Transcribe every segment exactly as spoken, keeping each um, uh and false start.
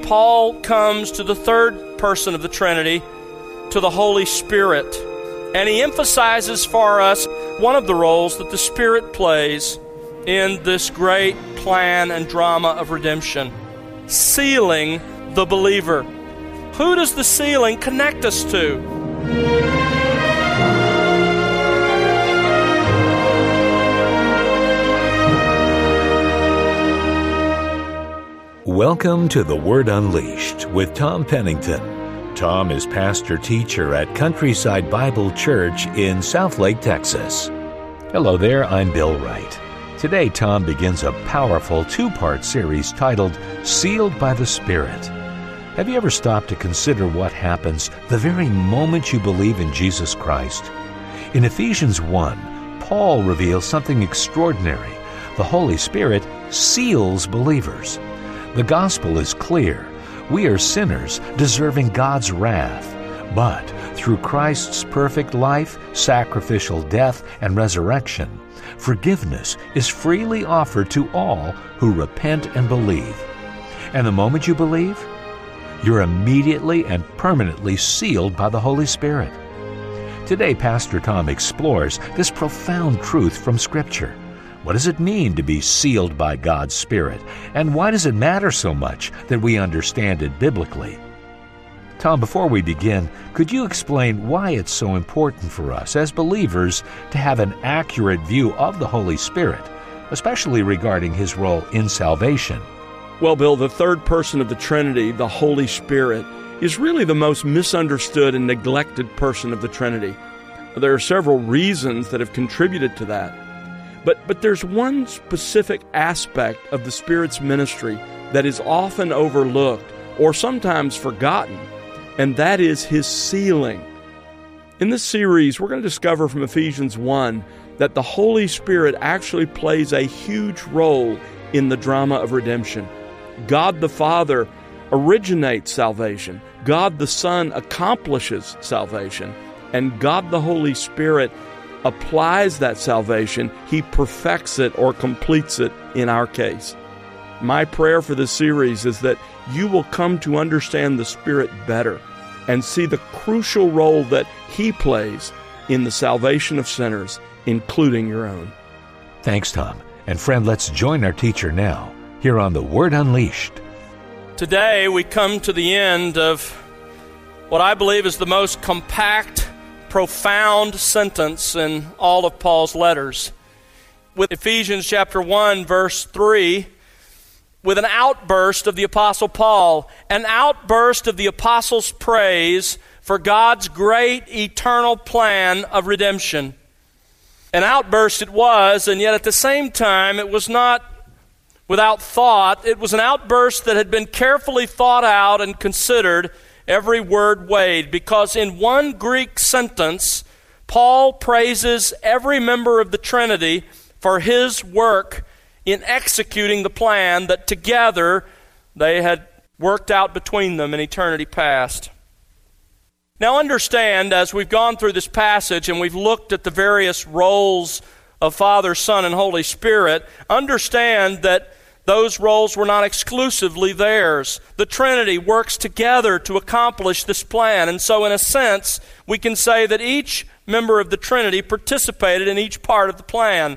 Paul comes to the third person of the Trinity, to the Holy Spirit. And he emphasizes for us one of the roles that the Spirit plays in this great plan and drama of redemption, sealing the believer. Who does the sealing connect us to? Welcome to The Word Unleashed with Tom Pennington. Tom is pastor-teacher at Countryside Bible Church in Southlake, Texas. Hello there, I'm Bill Wright. Today, Tom begins a powerful two-part series titled Sealed by the Spirit. Have you ever stopped to consider what happens the very moment you believe in Jesus Christ? In Ephesians one, Paul reveals something extraordinary. The Holy Spirit seals believers. The gospel is clear. We are sinners deserving God's wrath. But through Christ's perfect life, sacrificial death, and resurrection, forgiveness is freely offered to all who repent and believe. And the moment you believe, you're immediately and permanently sealed by the Holy Spirit. Today, Pastor Tom explores this profound truth from Scripture. What does it mean to be sealed by God's Spirit? And why does it matter so much that we understand it biblically? Tom, before we begin, could you explain why it's so important for us as believers to have an accurate view of the Holy Spirit, especially regarding His role in salvation? Well, Bill, the third person of the Trinity, the Holy Spirit, is really the most misunderstood and neglected person of the Trinity. There are several reasons that have contributed to that. But but there's one specific aspect of the Spirit's ministry that is often overlooked or sometimes forgotten, and that is His sealing. In this series, we're going to discover from Ephesians one that the Holy Spirit actually plays a huge role in the drama of redemption. God the Father originates salvation. God the Son accomplishes salvation. And God the Holy Spirit applies that salvation. He perfects it or completes it in our case. My prayer for this series is that you will come to understand the Spirit better and see the crucial role that He plays in the salvation of sinners, including your own. Thanks, Tom. And friend, let's join our teacher now, here on The Word Unleashed. Today we come to the end of what I believe is the most compact, profound sentence in all of Paul's letters. With Ephesians chapter one, verse three, with an outburst of the Apostle Paul, an outburst of the Apostle's praise for God's great eternal plan of redemption. An outburst it was, and yet at the same time it was not without thought. It was an outburst that had been carefully thought out and considered, every word weighed, because in one Greek sentence, Paul praises every member of the Trinity for his work in executing the plan that together they had worked out between them in eternity past. Now understand, as we've gone through this passage and we've looked at the various roles of Father, Son, and Holy Spirit, understand that those roles were not exclusively theirs. The Trinity works together to accomplish this plan. And so in a sense, we can say that each member of the Trinity participated in each part of the plan.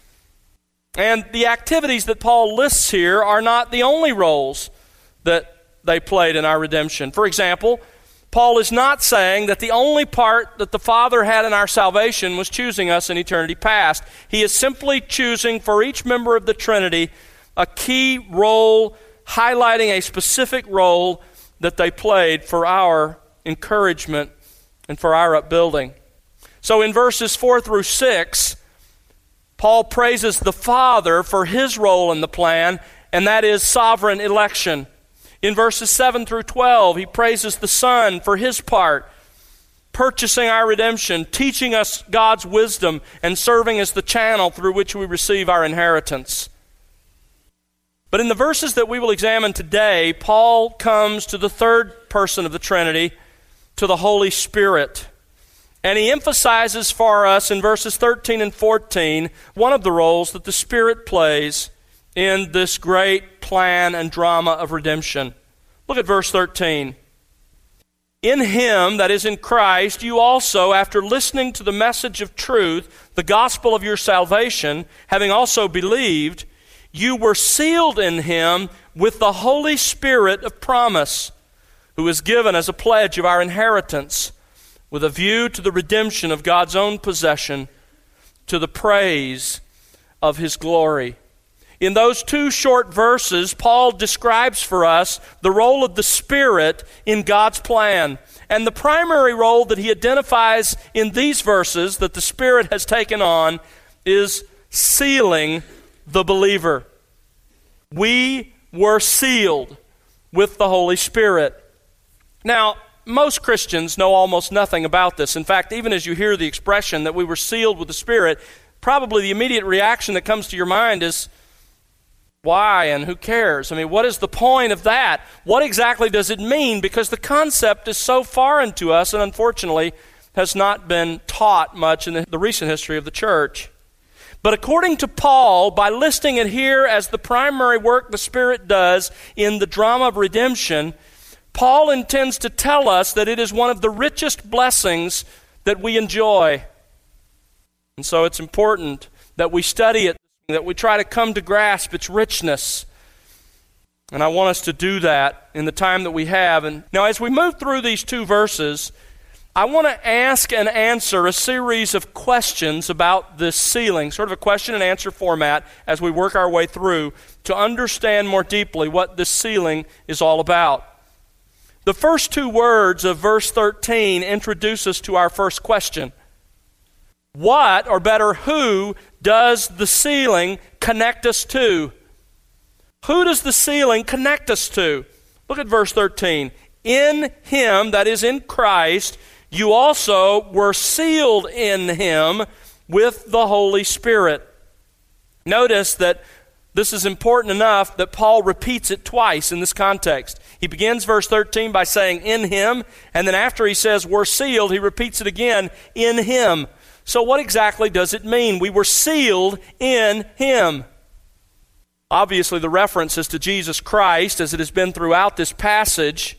And the activities that Paul lists here are not the only roles that they played in our redemption. For example, Paul is not saying that the only part that the Father had in our salvation was choosing us in eternity past. He is simply choosing for each member of the Trinity a key role, highlighting a specific role that they played for our encouragement and for our upbuilding. So in verses four through six, Paul praises the Father for His role in the plan, and that is sovereign election. In verses seven through twelve, he praises the Son for His part, purchasing our redemption, teaching us God's wisdom, and serving as the channel through which we receive our inheritance. But in the verses that we will examine today, Paul comes to the third person of the Trinity, to the Holy Spirit. And he emphasizes for us in verses thirteen and fourteen one of the roles that the Spirit plays in this great plan and drama of redemption. Look at verse thirteen. In him, that is in Christ, you also, after listening to the message of truth, the gospel of your salvation, having also believed, you were sealed in him with the Holy Spirit of promise, who is given as a pledge of our inheritance, with a view to the redemption of God's own possession, to the praise of his glory. In those two short verses, Paul describes for us the role of the Spirit in God's plan. And the primary role that he identifies in these verses that the Spirit has taken on is sealing the believer. We were sealed with the Holy Spirit. Now, most Christians know almost nothing about this. In fact, even as you hear the expression that we were sealed with the Spirit, probably the immediate reaction that comes to your mind is, why and who cares? I mean, what is the point of that? What exactly does it mean? Because the concept is so foreign to us and unfortunately has not been taught much in the, the recent history of the church. But according to Paul, by listing it here as the primary work the Spirit does in the drama of redemption, Paul intends to tell us that it is one of the richest blessings that we enjoy. And so it's important that we study it, that we try to come to grasp its richness. And I want us to do that in the time that we have. And now as we move through these two verses, I want to ask and answer a series of questions about this sealing, sort of a question and answer format as we work our way through to understand more deeply what this sealing is all about. The first two words of verse thirteen introduce us to our first question. What, or better, who does the sealing connect us to? Who does the sealing connect us to? Look at verse thirteen. In him, that is in Christ, you also were sealed in him with the Holy Spirit. Notice that this is important enough that Paul repeats it twice in this context. He begins verse thirteen by saying, in him, and then after he says, we're sealed, he repeats it again, in him. So what exactly does it mean? We were sealed in him. Obviously, the reference is to Jesus Christ, as it has been throughout this passage.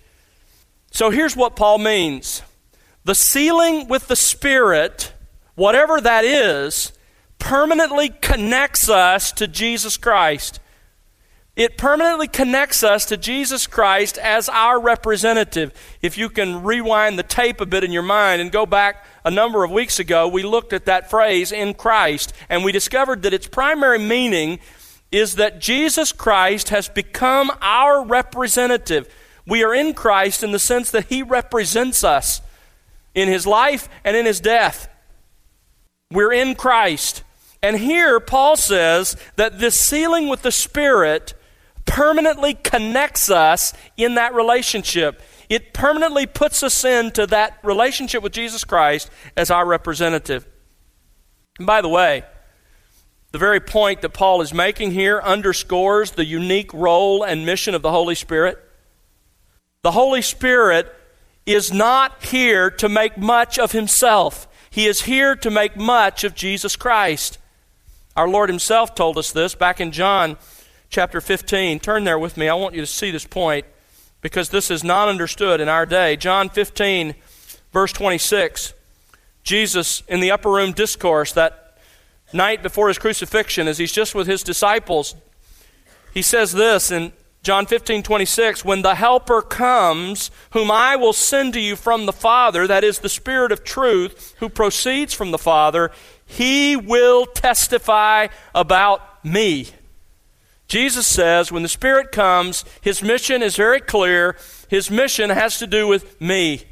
So here's what Paul means. The sealing with the Spirit, whatever that is, permanently connects us to Jesus Christ. It permanently connects us to Jesus Christ as our representative. If you can rewind the tape a bit in your mind and go back a number of weeks ago, we looked at that phrase, in Christ, and we discovered that its primary meaning is that Jesus Christ has become our representative. We are in Christ in the sense that he represents us in his life and in his death. We're in Christ. And here Paul says that this sealing with the Spirit permanently connects us in that relationship. It permanently puts us into that relationship with Jesus Christ as our representative. And by the way, the very point that Paul is making here underscores the unique role and mission of the Holy Spirit. The Holy Spirit is not here to make much of himself. He is here to make much of Jesus Christ. Our Lord himself told us this back in John chapter fifteen. Turn there with me. I want you to see this point because this is not understood in our day. John fifteen, verse twenty-six. Jesus, in the upper room discourse that night before his crucifixion, as he's just with his disciples, he says this in John fifteen, twenty-six, when the Helper comes, whom I will send to you from the Father, that is the Spirit of truth, who proceeds from the Father, he will testify about me. Jesus says when the Spirit comes, his mission is very clear. His mission has to do with me.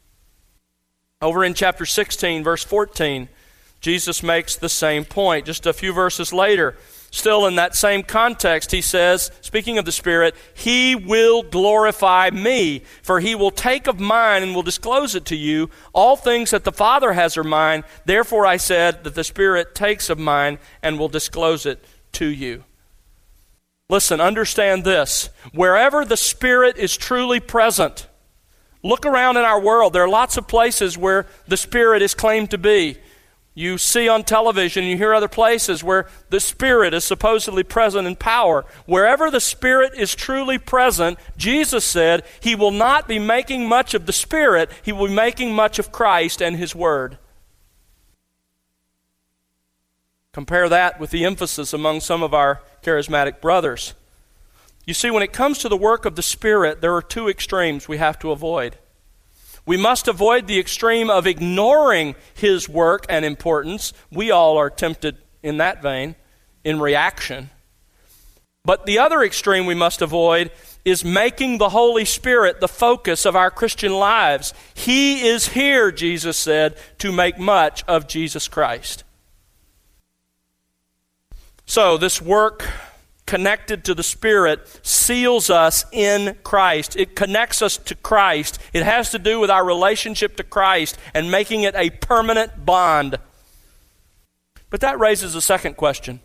Over in chapter sixteen, verse fourteen, Jesus makes the same point. Just a few verses later, still in that same context, he says, speaking of the Spirit, he will glorify me, for he will take of mine and will disclose it to you. All things that the Father has are mine. Therefore I said that the Spirit takes of mine and will disclose it to you. Listen, understand this. Wherever the Spirit is truly present, look around in our world. There are lots of places where the Spirit is claimed to be. You see on television, you hear other places where the Spirit is supposedly present in power. Wherever the Spirit is truly present, Jesus said he will not be making much of the Spirit, he will be making much of Christ and his Word. Compare that with the emphasis among some of our charismatic brothers. You see, when it comes to the work of the Spirit, there are two extremes we have to avoid. We must avoid the extreme of ignoring his work and importance. We all are tempted in that vein, in reaction. But the other extreme we must avoid is making the Holy Spirit the focus of our Christian lives. He is here, Jesus said, to make much of Jesus Christ. So this work connected to the Spirit seals us in Christ. It connects us to Christ. It has to do with our relationship to Christ and making it a permanent bond. But that raises a second question.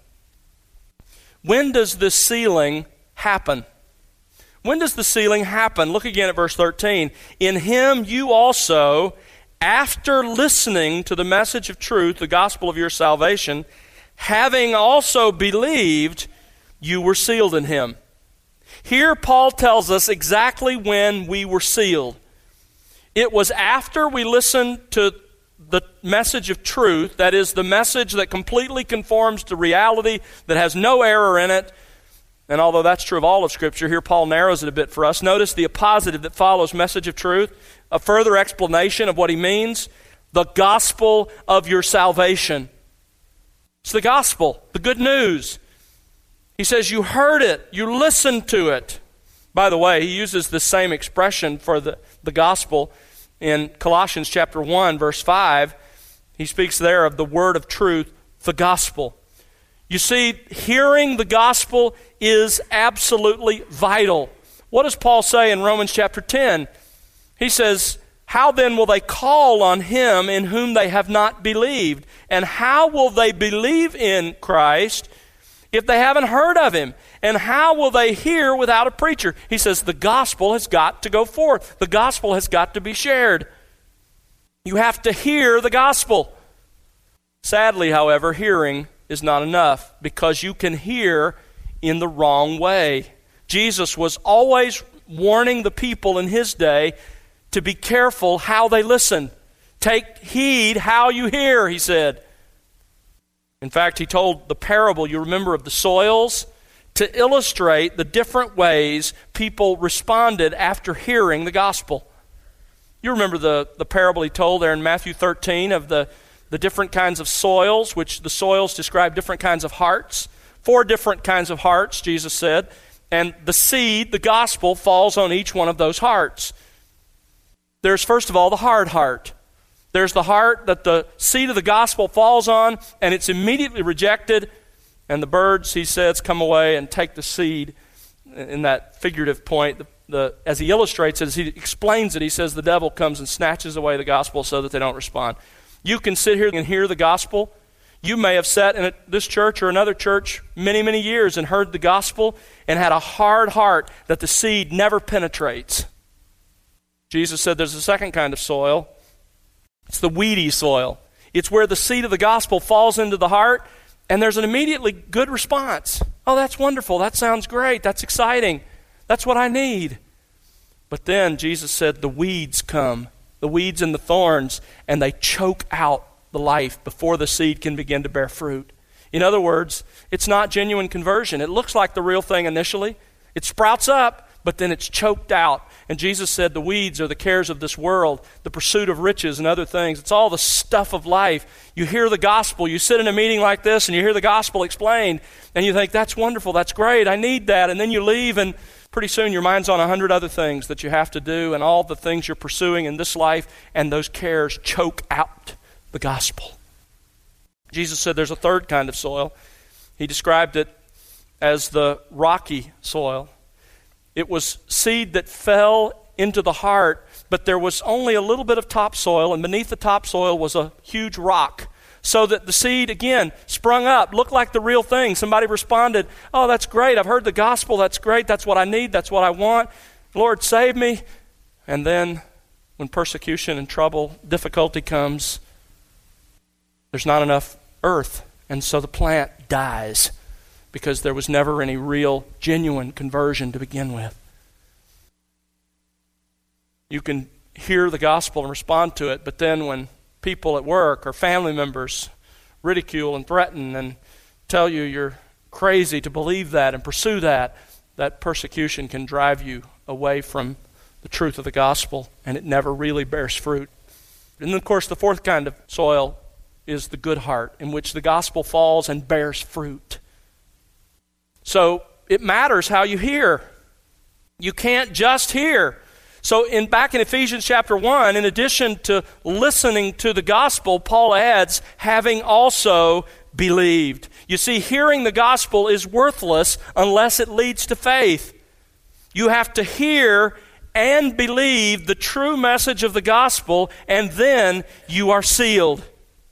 When does this sealing happen? When does the sealing happen? Look again at verse thirteen. In him you also, after listening to the message of truth, the gospel of your salvation, having also believed, you were sealed in him. Here Paul tells us exactly when we were sealed. It was after we listened to the message of truth, that is, the message that completely conforms to reality, that has no error in it. And although that's true of all of Scripture, here Paul narrows it a bit for us. Notice the appositive that follows message of truth, a further explanation of what he means, the gospel of your salvation. It's the gospel, the good news. He says you heard it, you listened to it. By the way, he uses the same expression for the, the gospel in Colossians chapter one, verse five. He speaks there of the word of truth, the gospel. You see, hearing the gospel is absolutely vital. What does Paul say in Romans chapter ten? He says, how then will they call on him in whom they have not believed? And how will they believe in Christ if they haven't heard of him? And how will they hear without a preacher? He says the gospel has got to go forth. The gospel has got to be shared. You have to hear the gospel. Sadly, however, hearing is not enough, because you can hear in the wrong way. Jesus was always warning the people in his day to be careful how they listen. Take heed how you hear, he said. In fact, he told the parable, you remember, of the soils, to illustrate the different ways people responded after hearing the gospel. You remember the, the parable he told there in Matthew thirteen of the, the different kinds of soils, which the soils describe different kinds of hearts. Four different kinds of hearts, Jesus said. And the seed, the gospel, falls on each one of those hearts. There's, first of all, the hard heart. There's the heart that the seed of the gospel falls on, and it's immediately rejected, and the birds, he says, come away and take the seed. In that figurative point, the, the, as he illustrates it, as he explains it, he says the devil comes and snatches away the gospel so that they don't respond. You can sit here and hear the gospel. You may have sat in a, this church or another church many, many years and heard the gospel and had a hard heart that the seed never penetrates. Jesus said there's a second kind of soil. It's the weedy soil. It's where the seed of the gospel falls into the heart, and there's an immediately good response. Oh, that's wonderful. That sounds great. That's exciting. That's what I need. But then Jesus said the weeds come, the weeds and the thorns, and they choke out the life before the seed can begin to bear fruit. In other words, it's not genuine conversion. It looks like the real thing initially. It sprouts up, but then it's choked out. And Jesus said the weeds are the cares of this world, the pursuit of riches and other things. It's all the stuff of life. You hear the gospel. You sit in a meeting like this and you hear the gospel explained, and you think, that's wonderful, that's great, I need that. And then you leave, and pretty soon your mind's on a hundred other things that you have to do and all the things you're pursuing in this life, and those cares choke out the gospel. Jesus said there's a third kind of soil. He described it as the rocky soil. It was seed that fell into the heart, but there was only a little bit of topsoil, and beneath the topsoil was a huge rock, so that the seed, again, sprung up, looked like the real thing. Somebody responded, oh, that's great, I've heard the gospel, that's great, that's what I need, that's what I want. Lord, save me. And then when persecution and trouble, difficulty comes, there's not enough earth, and so the plant dies because there was never any real, genuine conversion to begin with. You can hear the gospel and respond to it, but then when people at work or family members ridicule and threaten and tell you you're crazy to believe that and pursue that, that persecution can drive you away from the truth of the gospel, and it never really bears fruit. And then, of course, the fourth kind of soil is the good heart, in which the gospel falls and bears fruit. So it matters how you hear. You can't just hear. So in back in Ephesians chapter one, in addition to listening to the gospel, Paul adds, having also believed. You see, hearing the gospel is worthless unless it leads to faith. You have to hear and believe the true message of the gospel, and then you are sealed.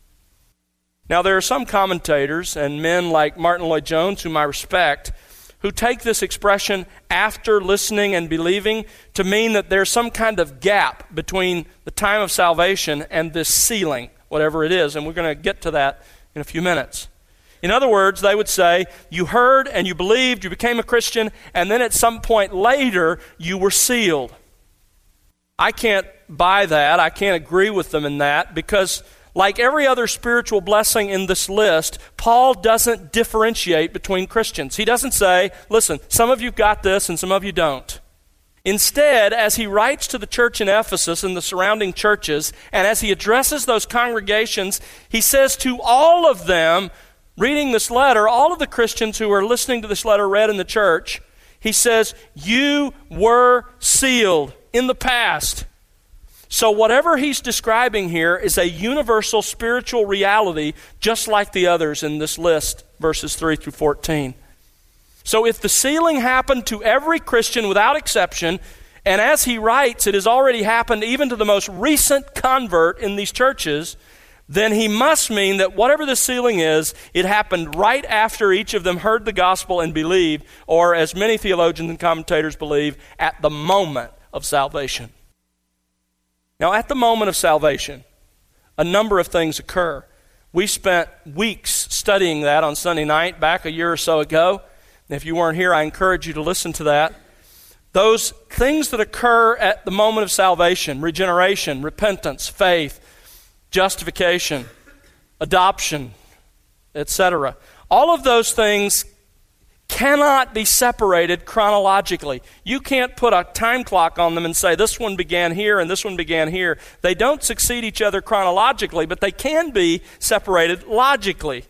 Now, there are some commentators and men like Martin Lloyd-Jones, whom I respect, who take this expression, after listening and believing, to mean that there's some kind of gap between the time of salvation and this sealing, whatever it is, and we're going to get to that in a few minutes. In other words, they would say, you heard and you believed, you became a Christian, and then at some point later, you were sealed. I can't buy that. I can't agree with them in that, because like every other spiritual blessing in this list, Paul doesn't differentiate between Christians. He doesn't say, listen, some of you got this and some of you don't. Instead, as he writes to the church in Ephesus and the surrounding churches, and as he addresses those congregations, he says to all of them, reading this letter, all of the Christians who are listening to this letter read in the church, he says, you were sealed in the past. So whatever he's describing here is a universal spiritual reality, just like the others in this list, verses three through fourteen. So if the sealing happened to every Christian without exception, and as he writes, it has already happened even to the most recent convert in these churches, then he must mean that whatever the sealing is, it happened right after each of them heard the gospel and believed, or as many theologians and commentators believe, at the moment of salvation. Now, at the moment of salvation, a number of things occur. We spent weeks studying that on Sunday night back a year or so ago. And if you weren't here, I encourage you to listen to that. Those things that occur at the moment of salvation, regeneration, repentance, faith, justification, adoption, et cetera. All of those things cannot be separated chronologically. You can't put a time clock on them and say this one began here and this one began here. They don't succeed each other chronologically, but they can be separated logically.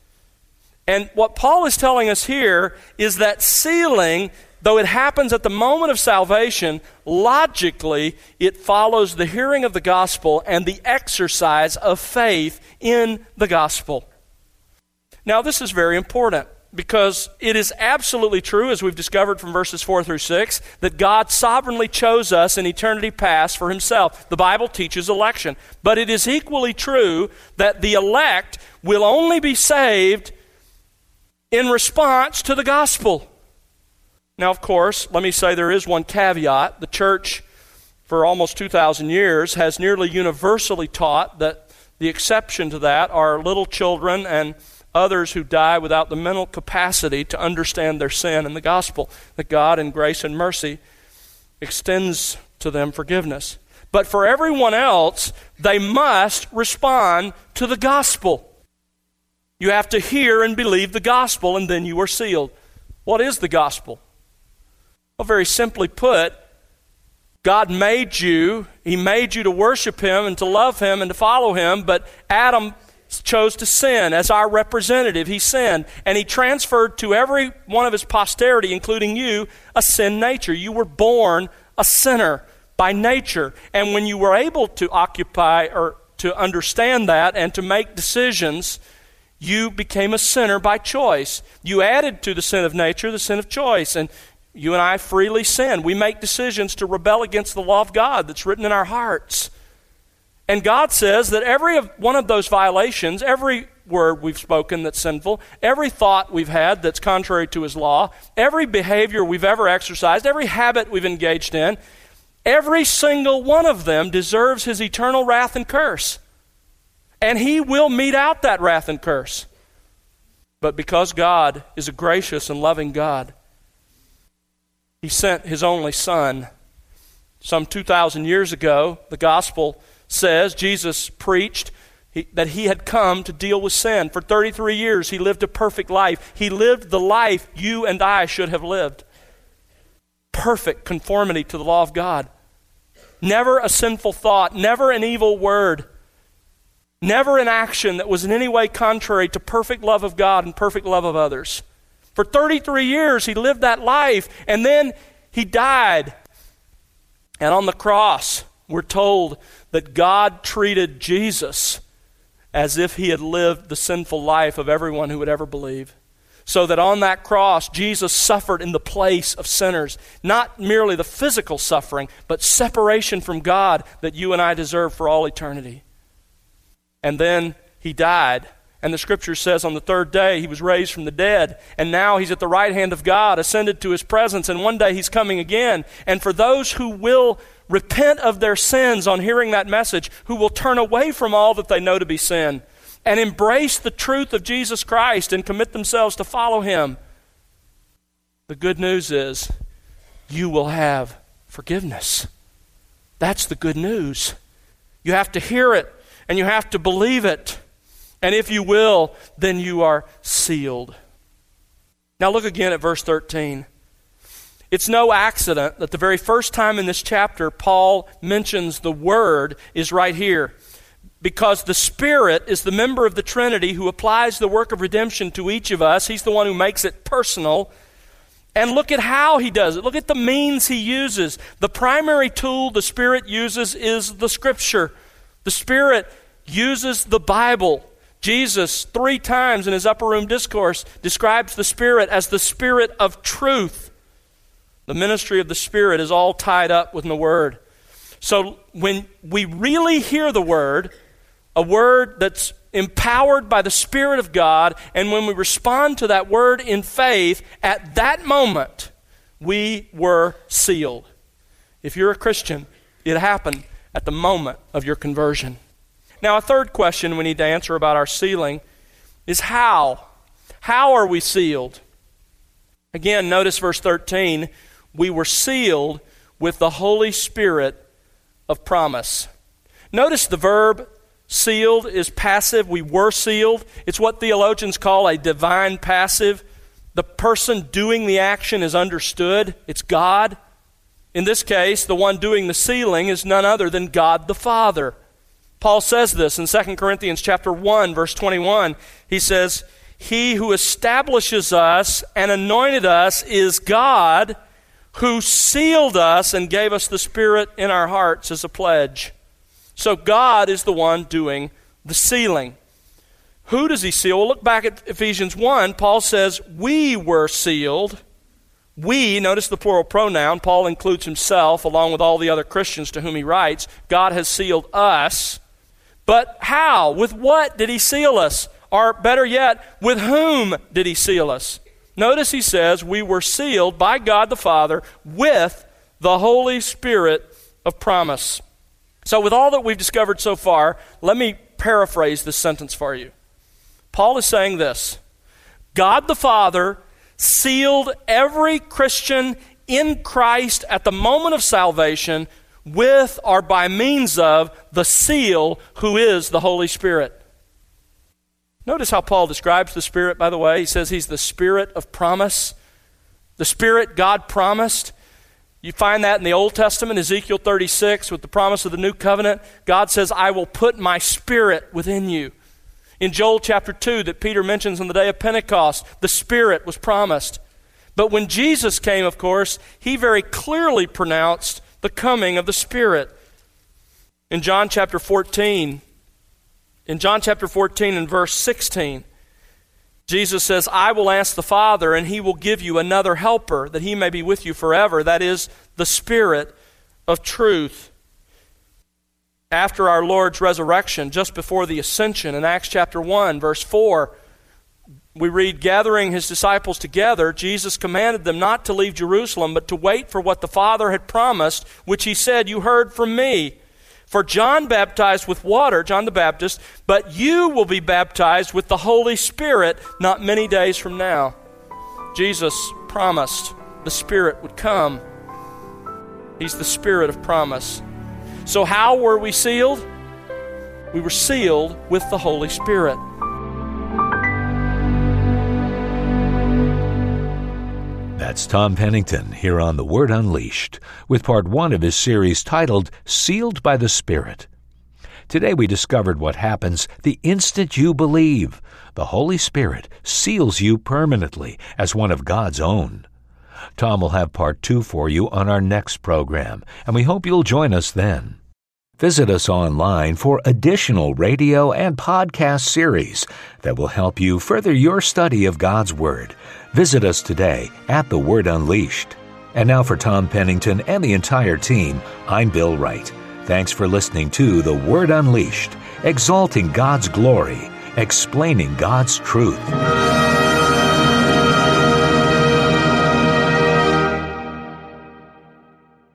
And what Paul is telling us here is that sealing, though it happens at the moment of salvation, logically it follows the hearing of the gospel and the exercise of faith in the gospel. Now, this is very important, because it is absolutely true, as we've discovered from verses four through six, that God sovereignly chose us in eternity past for himself. The Bible teaches election. But it is equally true that the elect will only be saved in response to the gospel. Now, of course, let me say there is one caveat. The church, for almost two thousand years, has nearly universally taught that the exception to that are little children and others who die without the mental capacity to understand their sin and the gospel, that God in grace and mercy extends to them forgiveness. But for everyone else, they must respond to the gospel. You have to hear and believe the gospel, and then you are sealed. What is the gospel? Well, very simply put, God made you, he made you to worship him and to love him and to follow him, but Adam chose to sin. As our representative, he sinned, and he transferred to every one of his posterity, including you, a sin nature. You were born a sinner by nature, and when you were able to occupy or to understand that and to make decisions, you became a sinner by choice. You added to the sin of nature the sin of choice, and you and I freely sin. We make decisions to rebel against the law of God that's written in our hearts. And God says that every one of those violations, every word we've spoken that's sinful, every thought we've had that's contrary to his law, every behavior we've ever exercised, every habit we've engaged in, every single one of them deserves his eternal wrath and curse. And he will mete out that wrath and curse. But because God is a gracious and loving God, he sent his only Son. Some two thousand years ago, the gospel says, Jesus preached he, that he had come to deal with sin. For thirty-three years, he lived a perfect life. He lived the life you and I should have lived. Perfect conformity to the law of God. Never a sinful thought, never an evil word, never an action that was in any way contrary to perfect love of God and perfect love of others. For thirty-three years, he lived that life, and then he died. And on the cross, we're told that God treated Jesus as if he had lived the sinful life of everyone who would ever believe. So that on that cross, Jesus suffered in the place of sinners. Not merely the physical suffering, but separation from God that you and I deserve for all eternity. And then he died. And the Scripture says on the third day he was raised from the dead. And now he's at the right hand of God, ascended to his presence. And one day he's coming again. And for those who will repent of their sins on hearing that message, who will turn away from all that they know to be sin, and embrace the truth of Jesus Christ and commit themselves to follow him, the good news is you will have forgiveness. That's the good news. You have to hear it and you have to believe it. And if you will, then you are sealed. Now look again at verse thirteen. It's no accident that the very first time in this chapter Paul mentions the Word is right here. Because the Spirit is the member of the Trinity who applies the work of redemption to each of us. He's the one who makes it personal. And look at how he does it. Look at the means he uses. The primary tool the Spirit uses is the Scripture. The Spirit uses the Bible. Jesus, three times in his upper room discourse, describes the Spirit as the Spirit of truth. The ministry of the Spirit is all tied up with the Word. So when we really hear the Word, a word that's empowered by the Spirit of God, and when we respond to that word in faith, at that moment, we were sealed. If you're a Christian, it happened at the moment of your conversion. Now, a third question we need to answer about our sealing is how? How are we sealed? Again, notice verse thirteen. We were sealed with the Holy Spirit of promise. Notice the verb sealed is passive. We were sealed. It's what theologians call a divine passive. The person doing the action is understood. It's God. In this case, the one doing the sealing is none other than God the Father. Paul says this in Second Corinthians chapter one, verse twenty-one. He says, "He who establishes us and anointed us is God, who sealed us and gave us the Spirit in our hearts as a pledge." So God is the one doing the sealing. Who does he seal? Well, look back at Ephesians one. Paul says, we were sealed. We, notice the plural pronoun. Paul includes himself along with all the other Christians to whom he writes. God has sealed us. But how? With what did he seal us? Or better yet, with whom did he seal us? Notice he says, we were sealed by God the Father with the Holy Spirit of promise. So with all that we've discovered so far, let me paraphrase this sentence for you. Paul is saying this: God the Father sealed every Christian in Christ at the moment of salvation with or by means of the seal who is the Holy Spirit. Notice how Paul describes the Spirit, by the way. He says he's the Spirit of promise. The Spirit God promised. You find that in the Old Testament, Ezekiel thirty-six, with the promise of the new covenant. God says, I will put my Spirit within you. In Joel chapter two, that Peter mentions on the day of Pentecost, the Spirit was promised. But when Jesus came, of course, he very clearly pronounced the coming of the Spirit. In John chapter fourteen, in John chapter fourteen and verse sixteen, Jesus says, I will ask the Father, and he will give you another helper, that he may be with you forever. That is the Spirit of truth. After our Lord's resurrection, just before the ascension, in Acts chapter one, verse four, we read, gathering his disciples together, Jesus commanded them not to leave Jerusalem, but to wait for what the Father had promised, which he said, you heard from me. For John baptized with water, John the Baptist, but you will be baptized with the Holy Spirit not many days from now. Jesus promised the Spirit would come. He's the Spirit of promise. So how were we sealed? We were sealed with the Holy Spirit. That's Tom Pennington here on The Word Unleashed with part one of his series titled Sealed by the Spirit. Today we discovered what happens the instant you believe. The Holy Spirit seals you permanently as one of God's own. Tom will have part two for you on our next program, and we hope you'll join us then. Visit us online for additional radio and podcast series that will help you further your study of God's Word. Visit us today at The Word Unleashed. And now for Tom Pennington and the entire team, I'm Bill Wright. Thanks for listening to The Word Unleashed, exalting God's glory, explaining God's truth.